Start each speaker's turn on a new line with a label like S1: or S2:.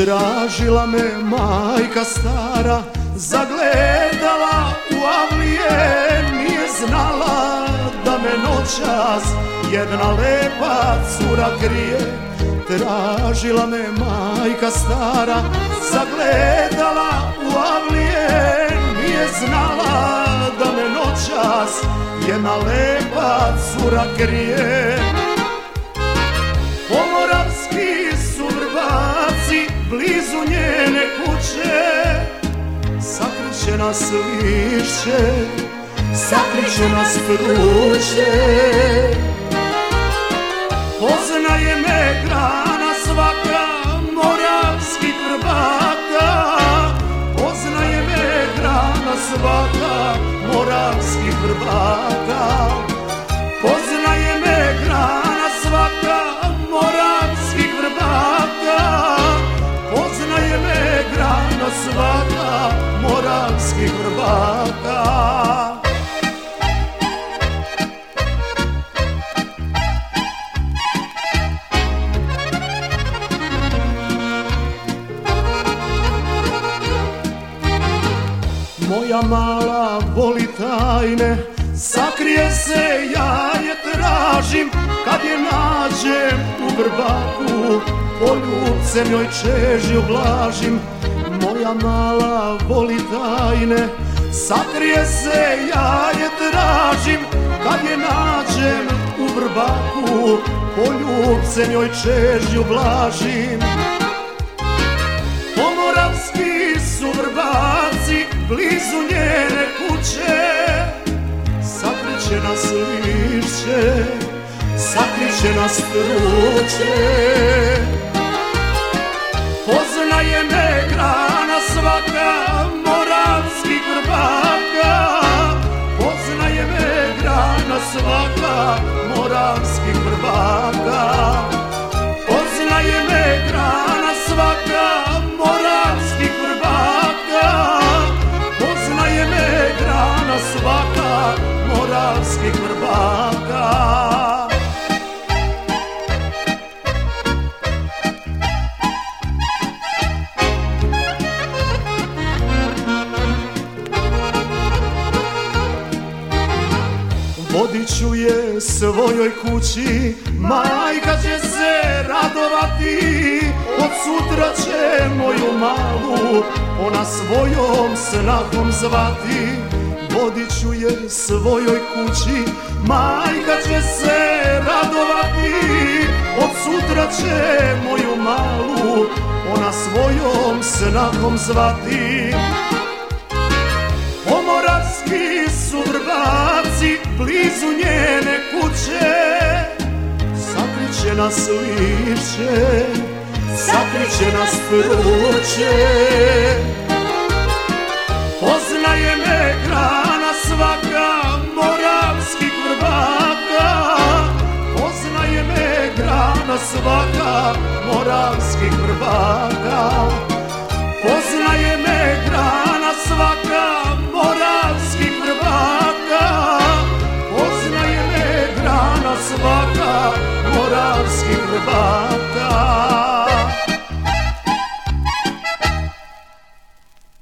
S1: Tražila me majka stara, zagledala u avlije, nije znala da me noćas jedna lepa cura krije. Tražila me majka stara, zagledala u avlije, nije znala da me noćas jedna lepa cura krije. Pomoravski su vrbaci blizu njene kuće, sakriće nas lišće, sakriće nas vruće. Poznaje me grana svaka moravskih vrbaka, poznaje me grana svaka moravskih vrbaka, poznaje me grana svaka moravskih vrbaka, poznaje me grana svaka moravskih vrbaka. Moja mala voli tajne, sakrije se, ja je tražim. Kad je nađem u vrbaku, poljubcem joj čežnju blažim. Moja mala voli tajne, sakrije se, ja je tražim. Kad je nađem u vrbaku, poljubcem joj čežnju blažim. Pomoravski su vrbaci blizu njene kuće, sakriće nas lišće, sakriće nas vruće. Poznaje me grana svaka moravskih vrbaka, poznaje me grana svaka moravskih vrbaka, poznaje me grana svaka moravskih vrbaka, poznaje me grana svaka moravskih vrbaka. Vodit ću je svojoj kući, majka će se radovati. Od sutra će moju malu ona svojom snahom zvati. Vodit ću je svojoj kući, majka će se radovati. Od sutra će moju malu ona svojom snahom zvati. Pomoravski su vrbaci blizu njene kuće, sakriće nas lišće, sakriće nas vruće.